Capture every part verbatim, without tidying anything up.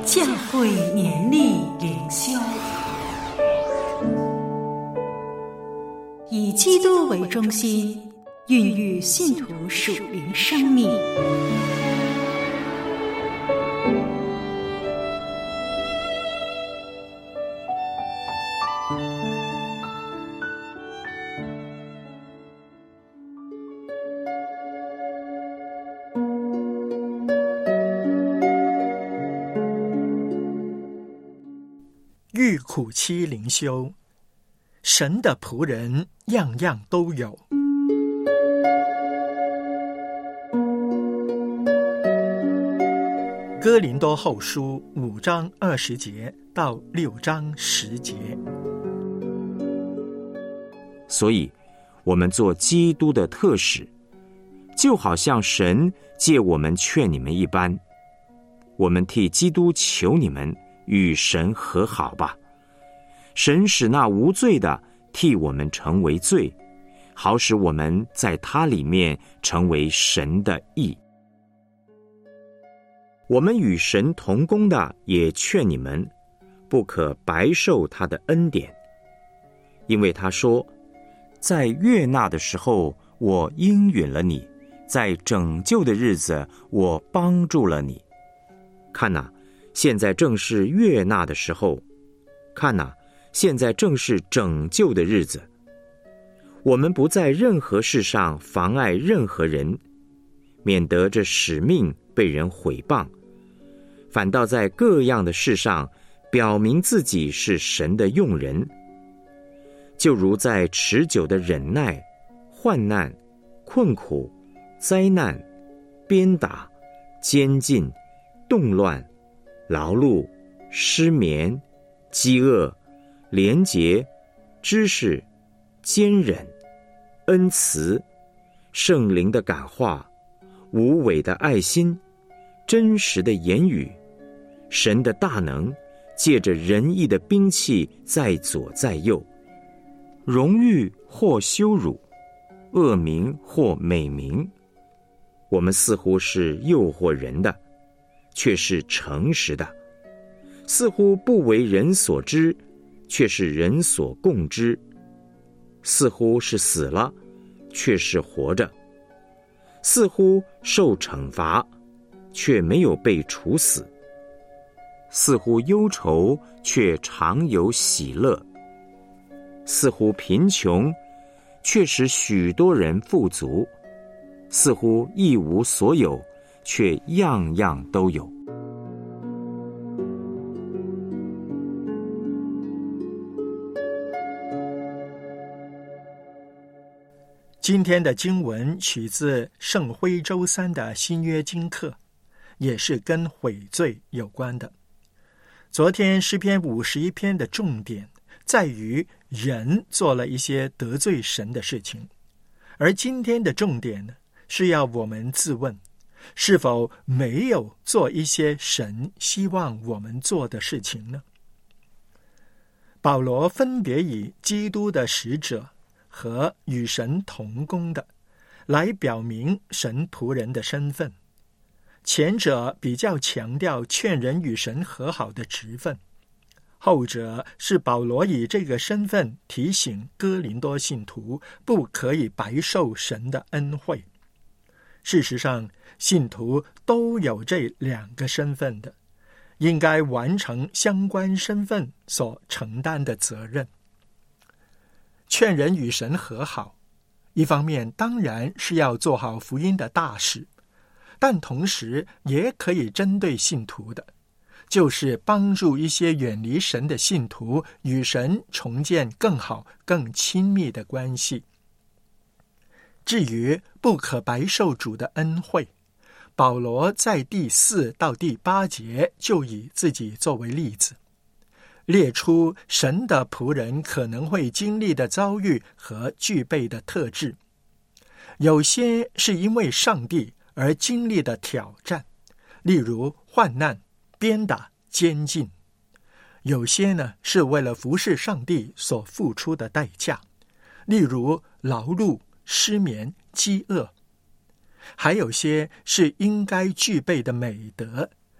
教会年历灵修，以基督为中心，孕育信徒属灵生命。 遇苦期灵修，神的仆人样样都有。哥林多后书五章二十节到六章十节。 所以我们做基督的特使，就好像神借我们劝你们一般，我们替基督求你们与神和好吧。神使那无罪的替我们成为罪，好使我们在他里面成为神的义。我们与神同工的也劝你们，不可白受他的恩典，因为他说，在悦纳的时候我应允了你，在拯救的日子我帮助了你。看哪，现在正是悦纳的时候，看哪，现在正是拯救的日子。我们不在任何事上妨碍任何人，免得这使命被人毁谤，反倒在各样的事上表明自己是神的用人，就如在持久的忍耐、患难、困苦、灾难、鞭打、监禁、动乱、劳碌、失眠、饥饿、廉洁、知识、坚忍、恩慈、圣灵的感化、无伪的爱心、真实的言语，神的大能借着仁义的兵器在左在右，荣誉或羞辱，恶名或美名。我们似乎是诱惑人的，却是诚实的；似乎不为人所知，却是人所共知；似乎是死了，却是活着；似乎受惩罚，却没有被处死；似乎忧愁，却常有喜乐；似乎贫穷，却使许多人富足；似乎一无所有，却样样都有。 今天的经文取自圣徽周三的新约经课，也是跟悔罪有关的。昨天诗篇五十一篇的重点在于人做了一些得罪神的事情，而今天的重点呢，是要我们自问，是否没有做一些神希望我们做的事情呢？保罗分别以基督的使者和与神同工的来表明神仆人的身份。前者比较强调劝人与神和好的职分，后者是保罗以这个身份提醒哥林多信徒不可以白受神的恩惠。事实上，信徒都有这两个身份的，应该完成相关身份所承担的责任。劝人与神和好，一方面当然是要做好福音的大事，但同时也可以针对信徒的，就是帮助一些远离神的信徒与神重建更好更亲密的关系。至于不可白受主的恩惠，保罗在第四到第八节就以自己作为例子，列出神的仆人可能会经历的遭遇和具备的特质。有些是因为上帝而经历的挑战，例如患难、鞭打、监禁；有些呢是为了服侍上帝所付出的代价，例如劳碌、失眠、饥饿；还有些是应该具备的美德，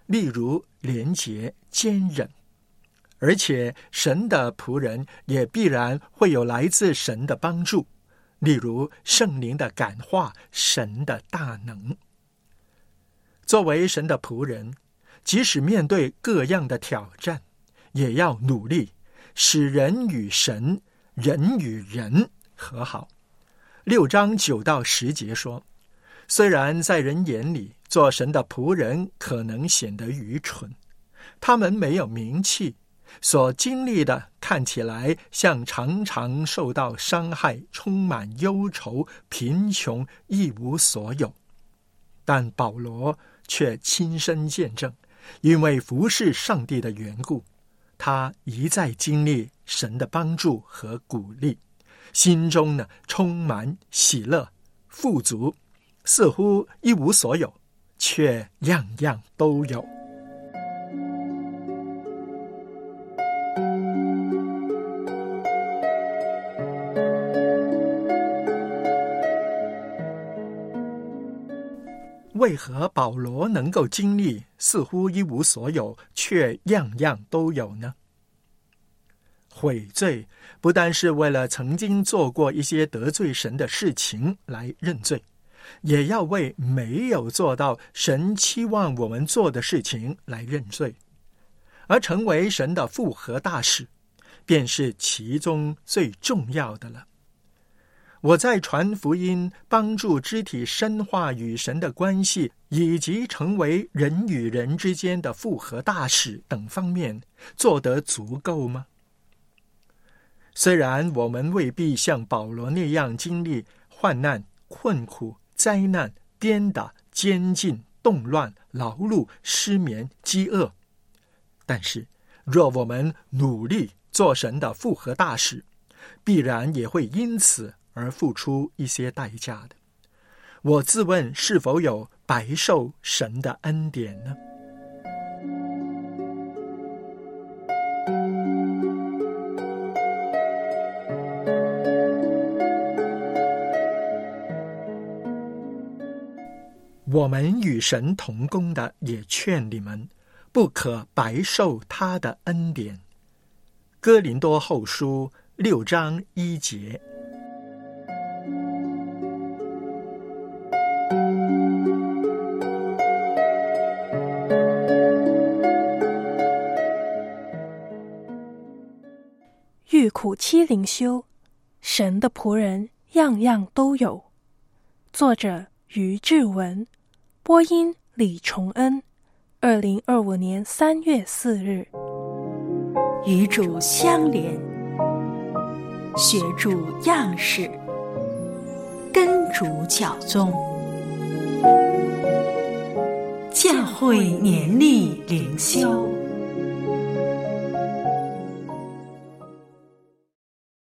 例如廉洁、坚忍。而且神的仆人也必然会有来自神的帮助，例如圣灵的感化、神的大能。作为神的仆人，即使面对各样的挑战，也要努力使人与神、人与人和好。六章九到十节说，虽然在人眼里做神的仆人可能显得愚蠢，他们没有名气，所经历的看起来像常常受到伤害，充满忧愁、贫穷、一无所有。但保罗却亲身见证，因为服侍上帝的缘故，他一再经历神的帮助和鼓励，心中呢充满喜乐、富足，似乎一无所有，却样样都有。为何保罗能够经历似乎一无所有，却样样都有呢？悔罪不但是为了曾经做过一些得罪神的事情来认罪，也要为没有做到神期望我们做的事情来认罪。而成为神的复合大使，便是其中最重要的了。我在传福音、帮助肢体深化与神的关系，以及成为人与人之间的复合大使等方面，做得足够吗？虽然我们未必像保罗那样经历患难、困苦、灾难、颠打、监禁、动乱、劳碌、失眠、饥饿，但是若我们努力做神的复合大使，必然也会因此而付出一些代价的。我自问是否有白受神的恩典呢？我们与神同工的，也劝你们不可白受他的恩典。哥林多后书六章一节。 遇苦期灵修，神的仆人样样都有。作者于志文，播音李崇恩，二零二五年三月四日。 与主相连，学主样式，跟主脚踪，教会年历灵修。